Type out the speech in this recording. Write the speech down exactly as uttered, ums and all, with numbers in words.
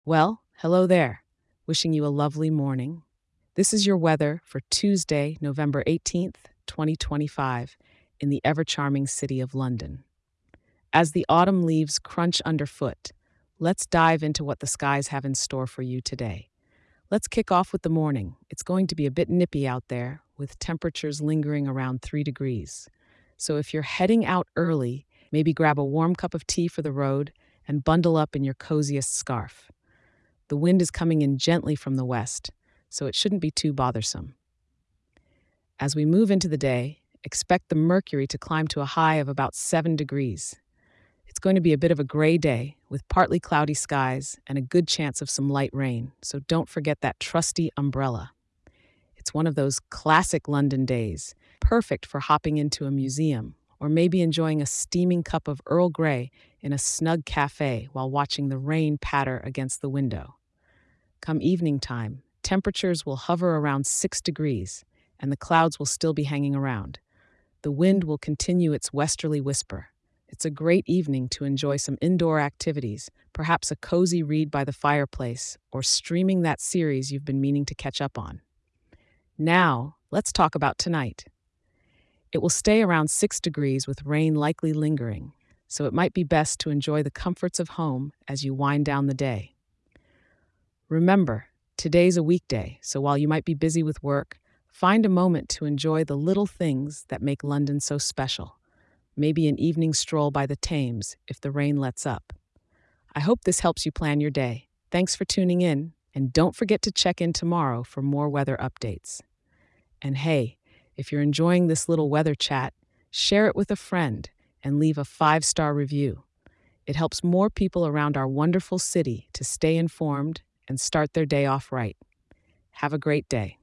Well, hello there. Wishing you a lovely morning. This is your weather for Tuesday, November eighteenth, twenty twenty-five, in the ever charming city of London. As the autumn leaves crunch underfoot, let's dive into what the skies have in store for you today. Let's kick off with the morning. It's going to be a bit nippy out there, with temperatures lingering around three degrees. So if you're heading out early, maybe grab a warm cup of tea for the road and bundle up in your coziest scarf. The wind is coming in gently from the west, so it shouldn't be too bothersome. As we move into the day, expect the mercury to climb to a high of about seven degrees. It's going to be a bit of a gray day with partly cloudy skies and a good chance of some light rain, so don't forget that trusty umbrella. It's one of those classic London days, perfect for hopping into a museum or maybe enjoying a steaming cup of Earl Grey in a snug cafe while watching the rain patter against the window. Come evening time, temperatures will hover around six degrees, and the clouds will still be hanging around. The wind will continue its westerly whisper. It's a great evening to enjoy some indoor activities, perhaps a cozy read by the fireplace, or streaming that series you've been meaning to catch up on. Now, let's talk about tonight. It will stay around six degrees with rain likely lingering, so it might be best to enjoy the comforts of home as you wind down the day. Remember, today's a weekday, so while you might be busy with work, find a moment to enjoy the little things that make London so special. Maybe an evening stroll by the Thames if the rain lets up. I hope this helps you plan your day. Thanks for tuning in, and don't forget to check in tomorrow for more weather updates. And hey, if you're enjoying this little weather chat, share it with a friend and leave a five-star review. It helps more people around our wonderful city to stay informed and start their day off right. Have a great day.